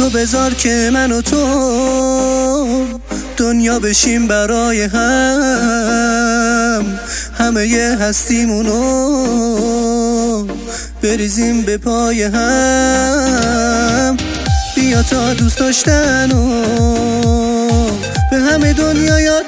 تو بذار که من و تو دنیا بشیم برای هم، همه ی هستیمونو بریزیم به پای هم. بیا تا دوست داشتنو به همه دنیا یاد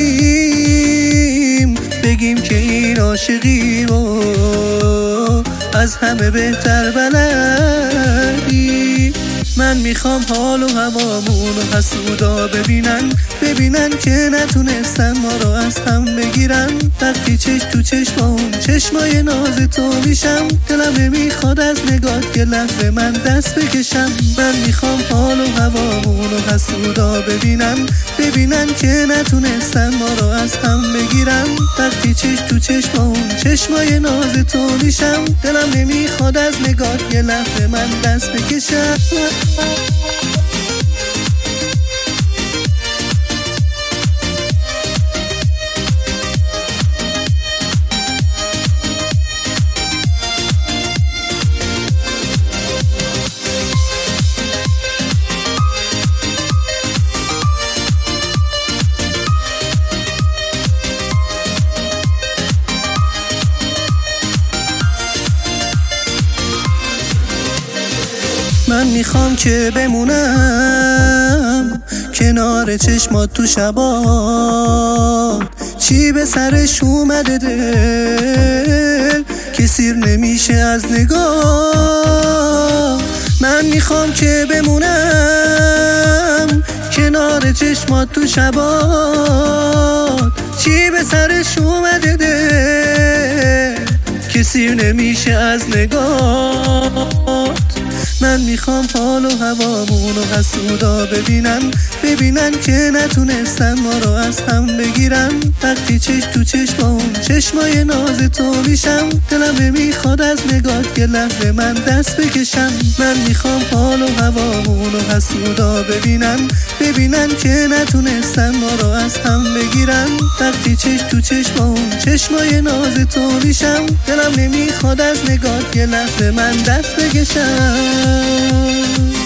بدیم، بگیم که این عاشقی و از همه بهتر بلدی. من میخوام حال و هوامونو حسودا ببینن که نتونستن ما رو از هم بگیرن. وقتی چشم تو چشم با اون چشمای ناز تو میشم، دلم نمیخواد از نگات یه لحظه من دست بکشم. من میخوام حال و هوامونو حسودا ببینن که نتونستن ما رو از هم بگیرن. وقتی چشم تو چشم با اون چشمای ناز تو میشم، دلم نمیخواد از نگات یه لحظه من دست بکشم. من میخوام که بمونم کنار چشمات تو شبات، چی به سرش اومده دل که سیر نمیشه از نگاه. من میخوام که بمونم کنار چشمات تو شبات، چی به سرش اومده دل که سیر نمیشه از نگاه. من میخوام حال و هوامونو حسودا ببینن که نتونستن ما رو از هم بگیرن. وقتی چشم تو چشم با اون چشمای ناز تو میشم، دلم نمیخواد از نگات یه لحظه من دست بکشم. من میخوام حال و هوامونو حسودا ببینن که نتونستن ما رو از هم بگیرن. وقتی چشم تو چشم با اون چشمای ناز تو میشم، دلم نمیخواد از نگات یه لحظه من دست بکشم.